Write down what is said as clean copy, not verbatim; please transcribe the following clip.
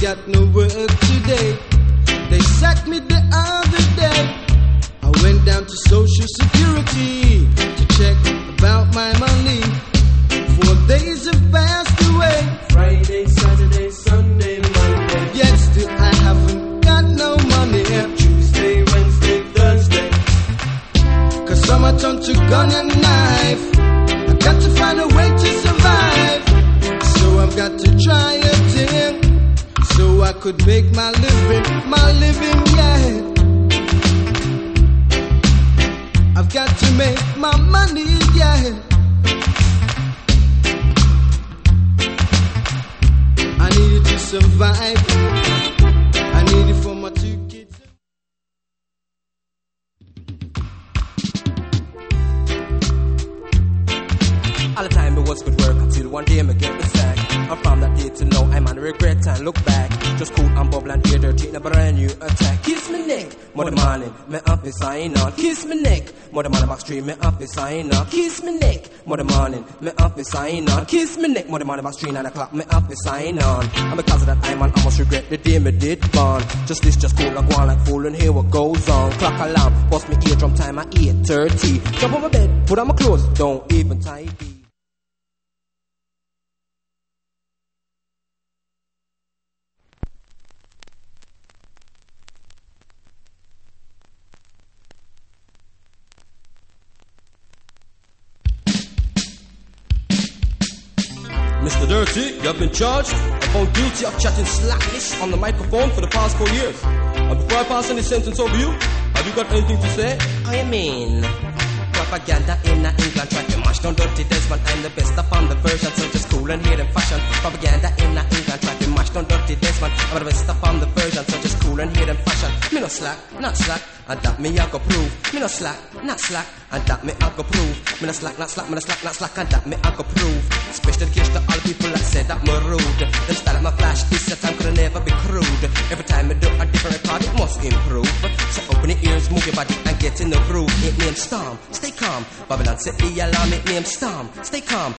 got no work today. They sacked me the other day. I went down to Social Security to check about my money. 4 days have passed away. Friday, Saturday, Sunday, Monday. Yet still I haven't got no money. Tuesday, Wednesday, Thursday. Cause summer turned to gun and knife. I got to find a way to survive. So I've got to try a thing, so I could make my living, yeah. I've got to make my money, yeah. I need it to survive. I need it for my 2 kids. All the time it was good work until one day me get the sack. And from that day to now I'm on regret and look back. Just cool and bubble and ear dirty in a brand new attack. Kiss me neck, mother morning, me up is sign on. Kiss me neck, mother morning back street, me up is sign on. Kiss me neck, mother morning, me up is sign on. Kiss me neck, mother morning back street 9 o'clock, me up is sign on. And because of that I man almost regret the day me did born. Just this just cool like one like fool and hear what goes on. Clock alarm, bust me eardrum time at 8:30. Jump on my bed, put on my clothes, don't even tidy. Mr. Dirty, you have been charged and found guilty of chatting slackness on the microphone for the past 4 years. And before I pass any sentence over you, have you got anything to say? I mean, propaganda in England try to mash down Dirty Desmond. I'm the best upon the version, so just cool and hear them fashion. Propaganda in England try to mash down Dirty Desmond. I'm the best upon the version, so just cool and hear them fashion. Me no slack, not slack, and that me I go prove. Me no slack, not slack, and that me I go prove. Me no slack, not slack, me no slack, not slack, and that me I go prove. Special dedication to all people that said that me rude. Them style of my flash, this time could never be crude. Every time I do a different record, it must improve. So open your ears, move your body, and get in the groove. It named Storm, stay calm. Babylon set the alarm, it named Storm, stay calm.